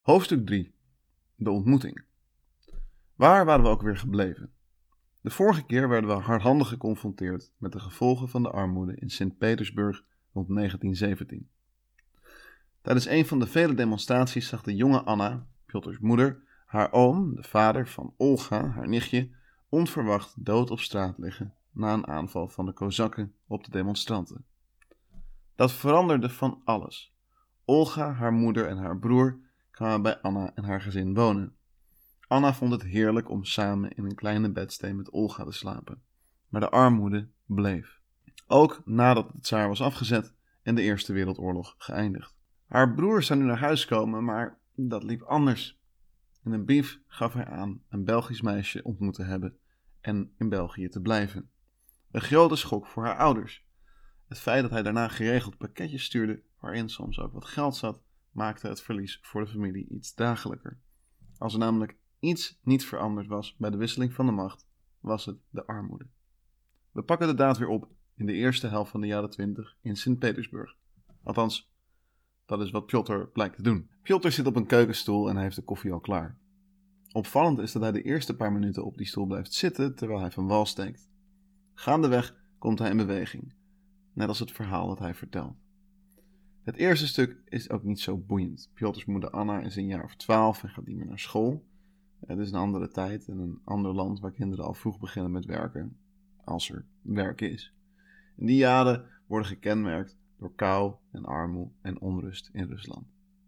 Hoofdstuk 3. De ontmoeting. Waar waren we ook weer gebleven? De vorige keer werden we hardhandig geconfronteerd met de gevolgen van de armoede in Sint-Petersburg rond 1917. Tijdens een van de vele demonstraties zag de jonge Anna, Pjotrs moeder, haar oom, de vader van Olga, haar nichtje, onverwacht dood op straat liggen na een aanval van de Kozakken op de demonstranten. Dat veranderde van alles. Olga, haar moeder en haar broer kwamen bij Anna en haar gezin wonen. Anna vond het heerlijk om samen in een kleine bedsteen met Olga te slapen, maar de armoede bleef. Ook nadat de tsaar was afgezet en de Eerste Wereldoorlog geëindigd. Haar broer zou nu naar huis komen, maar dat liep anders. In een brief gaf hij aan een Belgisch meisje ontmoet te hebben en in België te blijven. Een grote schok voor haar ouders. Het feit dat hij daarna geregeld pakketjes stuurde, waarin soms ook wat geld zat, maakte het verlies voor de familie iets draaglijker. Als er namelijk iets niet veranderd was bij de wisseling van de macht, was het de armoede. We pakken de daad weer op in de eerste helft van de jaren 20 in Sint-Petersburg. Althans, dat is wat Pjotr blijkt te doen. Pjotr zit op een keukenstoel en hij heeft de koffie al klaar. Opvallend is dat hij de eerste paar minuten op die stoel blijft zitten terwijl hij van wal steekt. Gaandeweg komt hij in beweging, net als het verhaal dat hij vertelt. Het eerste stuk is ook niet zo boeiend. Pjotrs moeder Anna is een jaar of 12 en gaat niet meer naar school. Het is een andere tijd en een ander land waar kinderen al vroeg beginnen met werken, als er werk is. In die jaren worden gekenmerkt door kou en armoede en onrust in Rusland.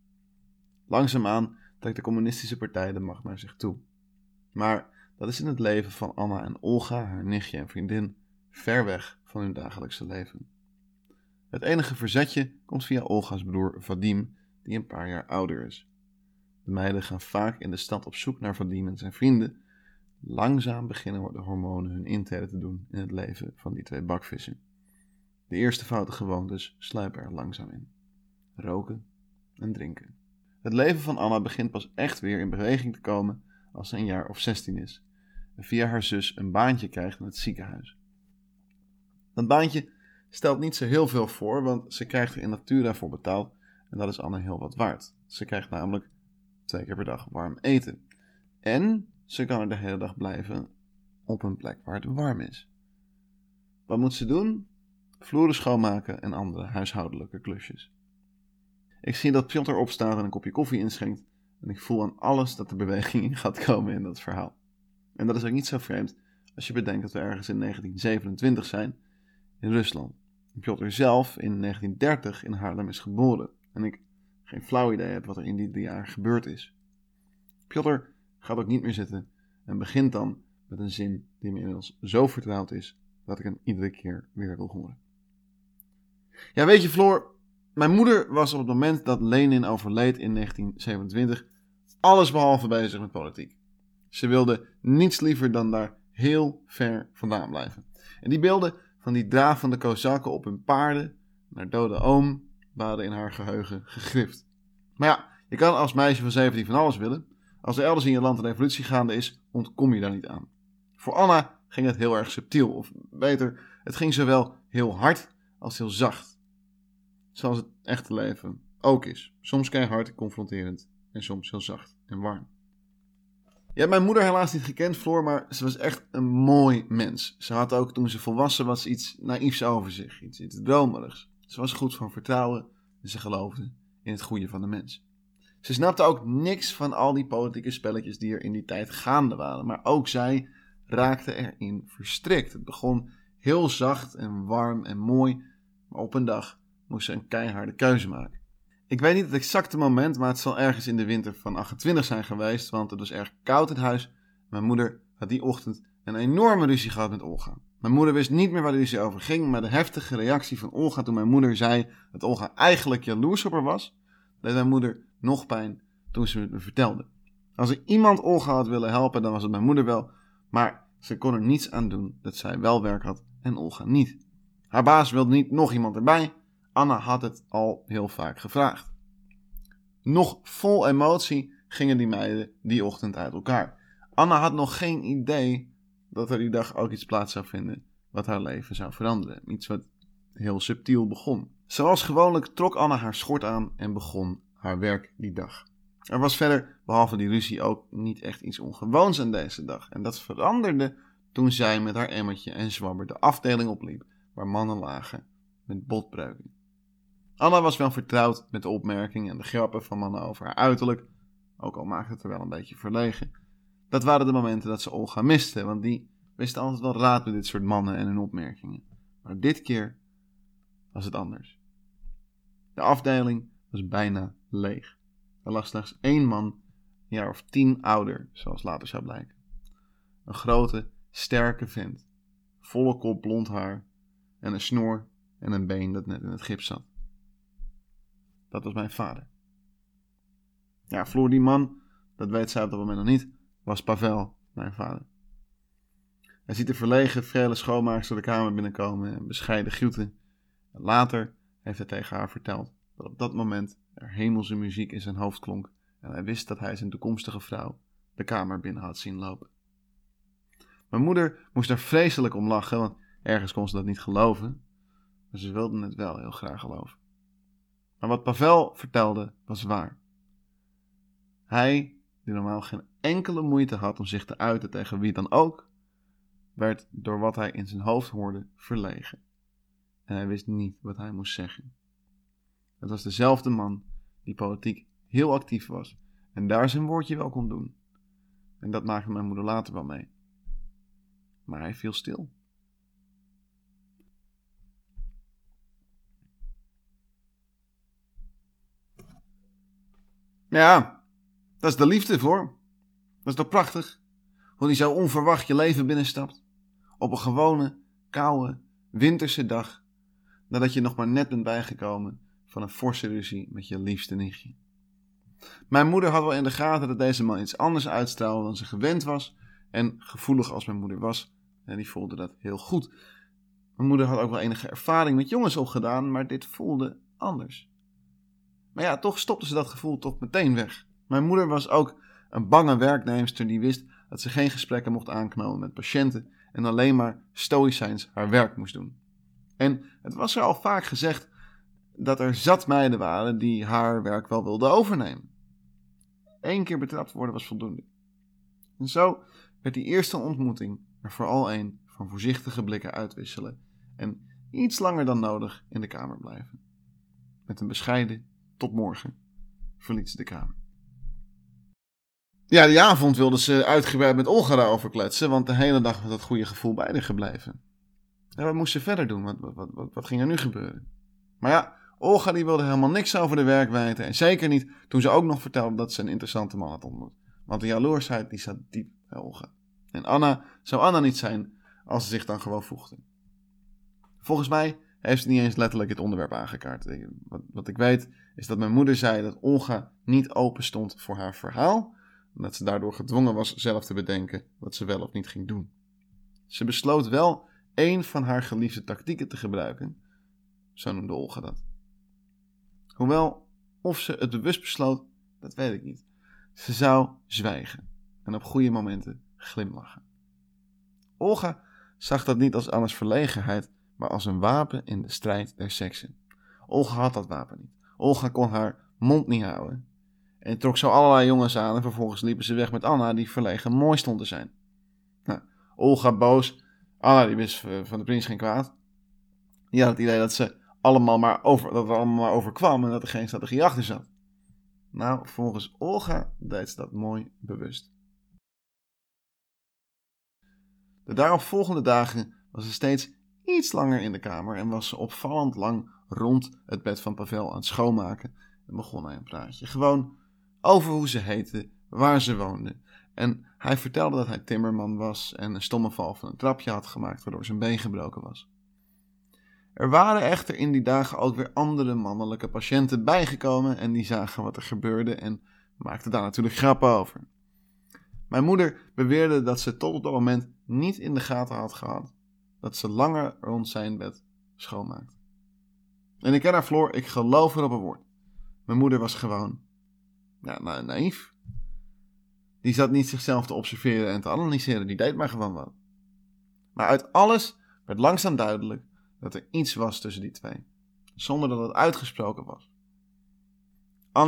Langzaamaan trekt de communistische partij de macht naar zich toe. Maar dat is in het leven van Anna en Olga, haar nichtje en vriendin, ver weg van hun dagelijkse leven. Het enige verzetje komt via Olga's broer Vadim, die een paar jaar ouder is. De meiden gaan vaak in de stad op zoek naar Vadim en zijn vrienden. Langzaam beginnen de hormonen hun intrede te doen in het leven van die twee bakvissen. De eerste foute gewoontes sluipen er langzaam in. Roken en drinken. Het leven van Anna begint pas echt weer in beweging te komen als ze een jaar of 16 is. En via haar zus een baantje krijgt in het ziekenhuis. Dat baantje stelt niet zo heel veel voor, want ze krijgt er in natura voor betaald en dat is Anna heel wat waard. Ze krijgt namelijk 2 keer per dag warm eten. En ze kan er de hele dag blijven op een plek waar het warm is. Wat moet ze doen? Vloeren schoonmaken en andere huishoudelijke klusjes. Ik zie dat Pjotr opstaat en een kopje koffie inschenkt en ik voel aan alles dat er beweging in gaat komen in dat verhaal. En dat is ook niet zo vreemd als je bedenkt dat we ergens in 1927 zijn in Rusland. En Pjotr zelf in 1930 in Haarlem is geboren en ik geen flauw idee heb wat er in die 3 jaar gebeurd is. Pjotr gaat ook niet meer zitten en begint dan met een zin die me inmiddels zo vertrouwd is dat ik hem iedere keer weer wil horen. Ja, weet je Floor, mijn moeder was op het moment dat Lenin overleed in 1927 allesbehalve bezig met politiek. Ze wilde niets liever dan daar heel ver vandaan blijven. En die beelden van die dravende Kozakken op hun paarden naar dode oom waren in haar geheugen gegrift. Maar ja, je kan als meisje van 17 van alles willen. Als er elders in je land een revolutie gaande is, ontkom je daar niet aan. Voor Anna ging het heel erg subtiel, of beter, het ging zowel heel hard als heel zacht. Zoals het echte leven ook is. Soms keihard en confronterend en soms heel zacht en warm. Je hebt mijn moeder helaas niet gekend, Floor, maar ze was echt een mooi mens. Ze had ook toen ze volwassen was iets naïefs over zich, iets dromerigs. Ze was goed van vertrouwen en ze geloofde in het goede van de mens. Ze snapte ook niks van al die politieke spelletjes die er in die tijd gaande waren. Maar ook zij raakte erin verstrikt. Het begon heel zacht en warm en mooi, maar op een dag moest ze een keiharde keuze maken. Ik weet niet het exacte moment, maar het zal ergens in de winter van 28 zijn geweest, want het was erg koud in huis. Mijn moeder had die ochtend een enorme ruzie gehad met Olga. Mijn moeder wist niet meer waar de ruzie over ging, maar de heftige reactie van Olga toen mijn moeder zei dat Olga eigenlijk jaloers op haar was, deed mijn moeder nog pijn toen ze het me vertelde. Als er iemand Olga had willen helpen, dan was het mijn moeder wel, maar ze kon er niets aan doen dat zij wel werk had en Olga niet. Haar baas wilde niet nog iemand erbij. Anna had het al heel vaak gevraagd. Nog vol emotie gingen die meiden die ochtend uit elkaar. Anna had nog geen idee dat er die dag ook iets plaats zou vinden wat haar leven zou veranderen. Iets wat heel subtiel begon. Zoals gewoonlijk trok Anna haar schort aan en begon haar werk die dag. Er was verder, behalve die ruzie, ook niet echt iets ongewoons aan deze dag. En dat veranderde toen zij met haar emmertje en zwabber de afdeling opliep, waar mannen lagen met botbreuken. Anna was wel vertrouwd met de opmerkingen en de grappen van mannen over haar uiterlijk, ook al maakte het er wel een beetje verlegen. Dat waren de momenten dat ze Olga miste, want die wist altijd wel raad met dit soort mannen en hun opmerkingen. Maar dit keer was het anders. De afdeling was bijna leeg. Er lag slechts 1 man, een jaar of 10 ouder, zoals later zou blijken. Een grote, sterke vent, volle kop blond haar en een snor en een been dat net in het gips zat. Dat was mijn vader. Ja, Floor, die man, dat weet zij op dat moment nog niet, was Pavel, mijn vader. Hij ziet de verlegen, vrele schoonmaakster de kamer binnenkomen en bescheiden groeten. En later heeft hij tegen haar verteld dat op dat moment er hemelse muziek in zijn hoofd klonk en hij wist dat hij zijn toekomstige vrouw de kamer binnen had zien lopen. Mijn moeder moest er vreselijk om lachen, want ergens kon ze dat niet geloven, maar ze wilde het wel heel graag geloven. Maar wat Pavel vertelde was waar. Hij, die normaal geen enkele moeite had om zich te uiten tegen wie dan ook, werd door wat hij in zijn hoofd hoorde verlegen. En hij wist niet wat hij moest zeggen. Het was dezelfde man die politiek heel actief was en daar zijn woordje wel kon doen. En dat maakte mijn moeder later wel mee. Maar hij viel stil. Ja, dat is de liefde voor. Dat is toch prachtig? Hoe die zo onverwacht je leven binnenstapt. Op een gewone, koude, winterse dag. Nadat je nog maar net bent bijgekomen van een forse ruzie met je liefste nichtje. Mijn moeder had wel in de gaten dat deze man iets anders uitstraalde dan ze gewend was. En gevoelig als mijn moeder was, en die voelde dat heel goed. Mijn moeder had ook wel enige ervaring met jongens opgedaan, maar dit voelde anders. Maar ja, toch stopte ze dat gevoel toch meteen weg. Mijn moeder was ook een bange werknemster die wist dat ze geen gesprekken mocht aanknopen met patiënten en alleen maar stoïcijns haar werk moest doen. En het was er al vaak gezegd dat er zat meiden waren die haar werk wel wilden overnemen. 1 keer betrapt worden was voldoende. En zo werd die eerste ontmoeting er vooral een van voorzichtige blikken uitwisselen en iets langer dan nodig in de kamer blijven. Met een bescheiden tot morgen verliet ze de kamer. Ja, die avond wilde ze uitgebreid met Olga daarover kletsen, want de hele dag was dat goede gevoel bij haar gebleven. En wat moest ze verder doen? Wat ging er nu gebeuren? Maar ja, Olga die wilde helemaal niks over de werk weten en zeker niet toen ze ook nog vertelde dat ze een interessante man had ontmoet. Want de jaloersheid die zat diep bij Olga. En Anna zou Anna niet zijn als ze zich dan gewoon voegde. Volgens mij heeft ze niet eens letterlijk het onderwerp aangekaart. Wat ik weet is dat mijn moeder zei dat Olga niet open stond voor haar verhaal. En dat ze daardoor gedwongen was zelf te bedenken wat ze wel of niet ging doen. Ze besloot wel 1 van haar geliefde tactieken te gebruiken. Zo noemde Olga dat. Hoewel, of ze het bewust besloot, dat weet ik niet. Ze zou zwijgen en op goede momenten glimlachen. Olga zag dat niet als Anna's verlegenheid, maar als een wapen in de strijd der seksen. Olga had dat wapen niet. Olga kon haar mond niet houden en trok zo allerlei jongens aan en vervolgens liepen ze weg met Anna die verlegen mooi stond te zijn. Nou, Olga boos, Anna die wist van de prins geen kwaad. Die had het idee dat het allemaal maar overkwam en dat er geen strategie achter zat. Nou, volgens Olga deed ze dat mooi bewust. De daaropvolgende dagen was ze steeds iets langer in de kamer en was ze opvallend lang rond het bed van Pavel aan het schoonmaken en begon hij een praatje. Gewoon over hoe ze heette, waar ze woonde. En hij vertelde dat hij timmerman was en een stomme val van een trapje had gemaakt waardoor zijn been gebroken was. Er waren echter in die dagen ook weer andere mannelijke patiënten bijgekomen en die zagen wat er gebeurde en maakten daar natuurlijk grappen over. Mijn moeder beweerde dat ze tot op dat moment niet in de gaten had gehad dat ze langer rond zijn bed schoonmaakte. En ik ken haar, Floor, ik geloof er op een woord. Mijn moeder was gewoon naïef. Die zat niet zichzelf te observeren en te analyseren, die deed maar gewoon wat. Maar uit alles werd langzaam duidelijk dat er iets was tussen die twee, zonder dat het uitgesproken was. Anna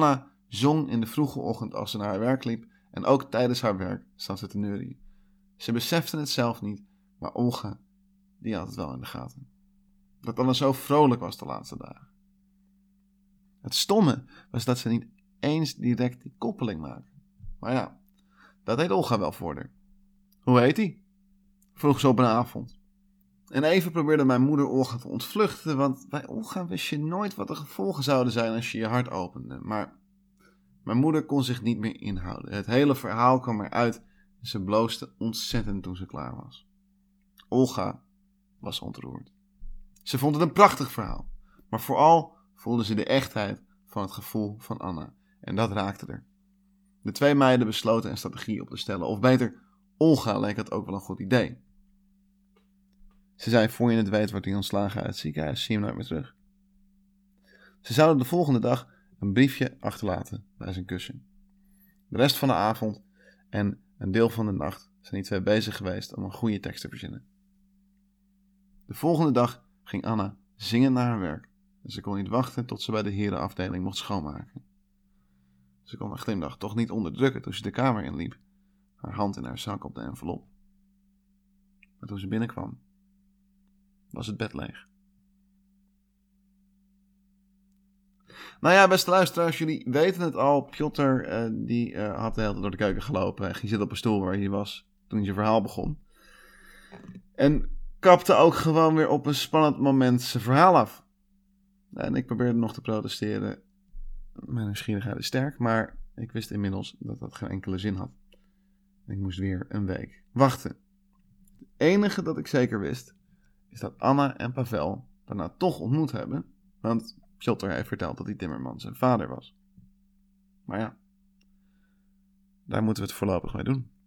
zong in de vroege ochtend als ze naar haar werk liep en ook tijdens haar werk zat ze te neurieën. Ze besefte het zelf niet, maar Olga, die had het wel in de gaten. Dat Anna zo vrolijk was de laatste dagen. Het stomme was dat ze niet eens direct die koppeling maakte. Maar ja, dat deed Olga wel voor haar. Hoe heet hij? Vroeg ze op een avond. En even probeerde mijn moeder Olga te ontvluchten, want bij Olga wist je nooit wat de gevolgen zouden zijn als je je hart opende. Maar mijn moeder kon zich niet meer inhouden. Het hele verhaal kwam eruit en ze bloosde ontzettend toen ze klaar was. Olga was ontroerd. Ze vond het een prachtig verhaal, maar vooral voelde ze de echtheid van het gevoel van Anna en dat raakte haar. De twee meiden besloten een strategie op te stellen, of beter, Olga leek het ook wel een goed idee. Ze zei, voor je het weet wordt hij ontslagen uit het ziekenhuis, zie je hem nooit meer terug. Ze zouden de volgende dag een briefje achterlaten bij zijn kussen. De rest van de avond en een deel van de nacht zijn die twee bezig geweest om een goede tekst te verzinnen. De volgende dag ging Anna zingend naar haar werk en ze kon niet wachten tot ze bij de herenafdeling mocht schoonmaken. Ze kon haar glimlach toch niet onderdrukken toen ze de kamer inliep, haar hand in haar zak op de envelop. Maar toen ze binnenkwam, was het bed leeg. Nou ja, beste luisteraars, jullie weten het al. Piotr die had de hele tijd door de keuken gelopen en ging zitten op een stoel waar hij was toen hij zijn verhaal begon. En kapte ook gewoon weer op een spannend moment zijn verhaal af. En ik probeerde nog te protesteren. Mijn nieuwsgierigheid is sterk, maar ik wist inmiddels dat dat geen enkele zin had. En ik moest weer een week wachten. Het enige dat ik zeker wist, is dat Anna en Pavel daarna toch ontmoet hebben, want Piotr heeft verteld dat die timmerman zijn vader was. Maar ja, daar moeten we het voorlopig mee doen.